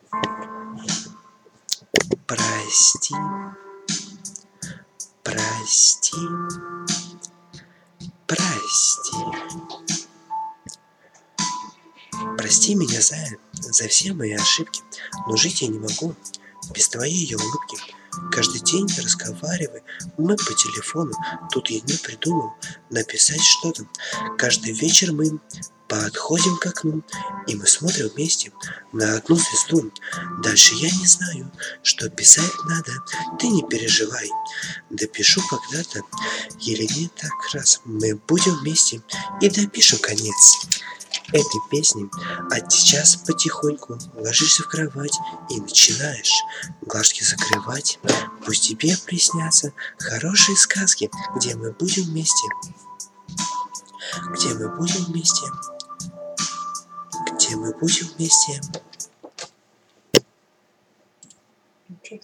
Прости, прости, прости. Прости меня за все мои ошибки, но жить я не могу без твоей улыбки. Каждый день разговаривай мы по телефону, тут я не придумал написать что-то. Каждый вечер мы подходим к окну, и мы смотрим вместе на одну звезду. Дальше я не знаю, что писать надо, ты не переживай. Допишу когда-то, или не так раз мы будем вместе и допишем конец этой песни. А сейчас потихоньку ложишься в кровать и начинаешь глазки закрывать. Пусть тебе приснятся хорошие сказки, где мы будем вместе, где мы будем вместе, где мы будем вместе.